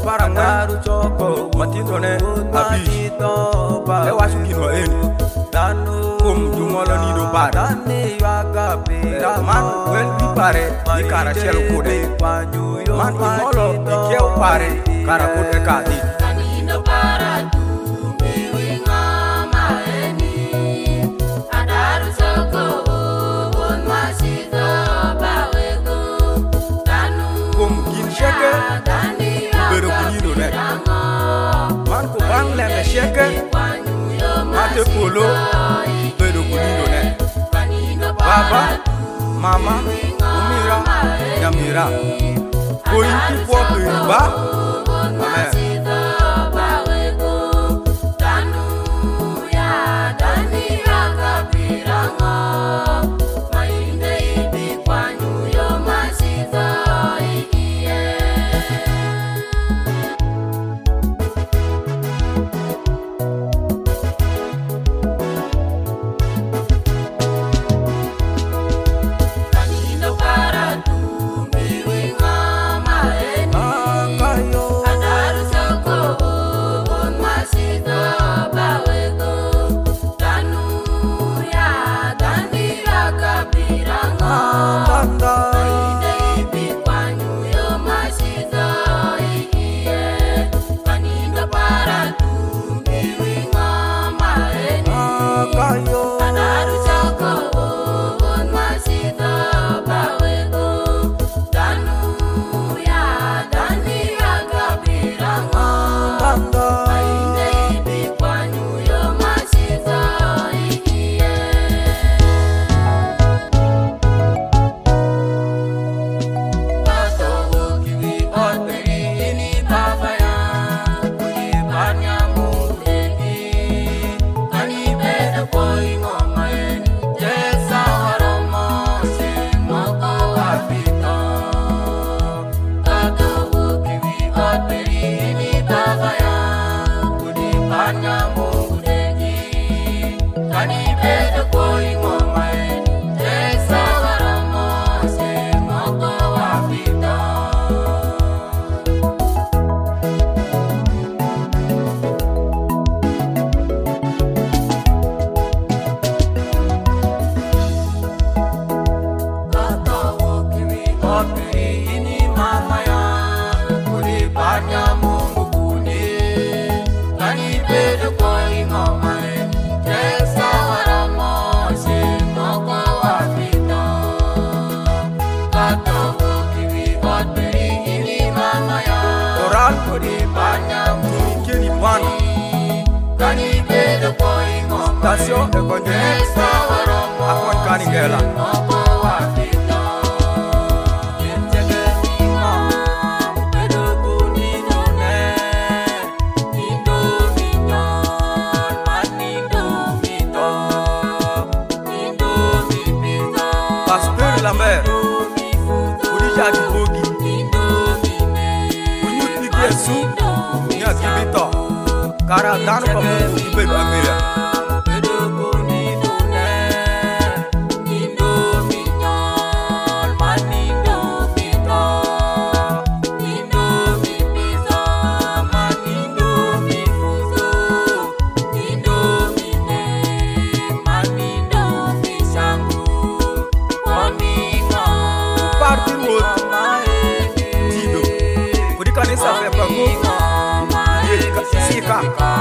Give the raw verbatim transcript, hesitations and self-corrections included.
para ngwaru choko matito ne abi e wasu kinwa eni kum jungolo ni do para man wel bi pare di kara chelo kude man jungolo di keu pare kara kude kati man ko bang le me sheke mate polo pero kunino ne baba mama umira yamira ko inti po ba amen Tasio e konjene akon kaningela Pastor Lambert Udija di Bogi Unyuti Yesu Nya kibito Kara dano pa Mungu Ibedu Amira Tido, kudikani safe pangu, ye sika.